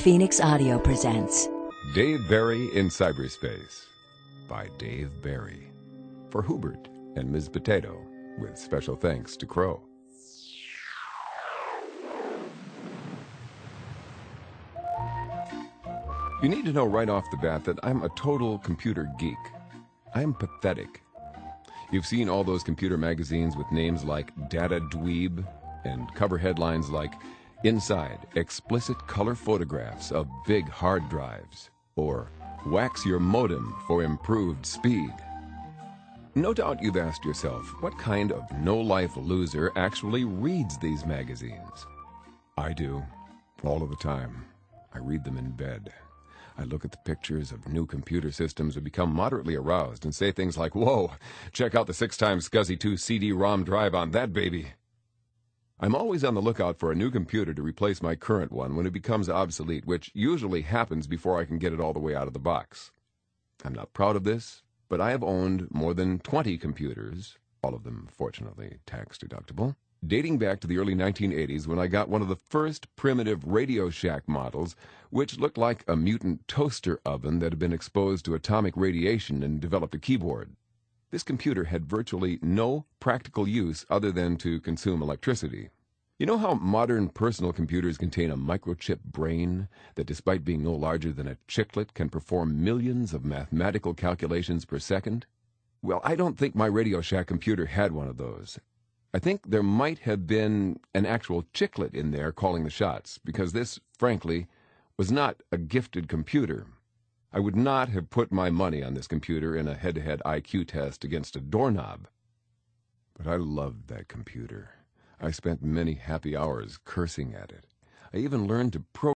Phoenix Audio presents Dave Barry in Cyberspace by Dave Barry for Hubert and Ms. Potato, with special thanks to Crow. You need to know right off the bat that I'm a total computer geek. I'm pathetic. You've seen all those computer magazines with names like Data Dweeb and cover headlines like Inside, explicit color photographs of big hard drives, or wax your modem for improved speed. No doubt you've asked yourself, what kind of no-life loser actually reads these magazines? I do, all of the time. I read them in bed. I look at the pictures of new computer systems and become moderately aroused and say things like, "Whoa, check out the 6x SCSI 2 CD-ROM drive on that baby." I'm always on the lookout for a new computer to replace my current one when it becomes obsolete, which usually happens before I can get it all the way out of the box. I'm not proud of this, but I have owned more than 20 computers, all of them, fortunately, tax deductible, dating back to the early 1980s when I got one of the first primitive Radio Shack models, which looked like a mutant toaster oven that had been exposed to atomic radiation and developed a keyboard. This computer had virtually no practical use other than to consume electricity. You know how modern personal computers contain a microchip brain that, despite being no larger than a chiclet, can perform millions of mathematical calculations per second? Well, I don't think my Radio Shack computer had one of those. I think there might have been an actual chiclet in there calling the shots, because this, frankly, was not a gifted computer. I would not have put my money on this computer in a head-to-head IQ test against a doorknob. But I loved that computer. I spent many happy hours cursing at it. I even learned to program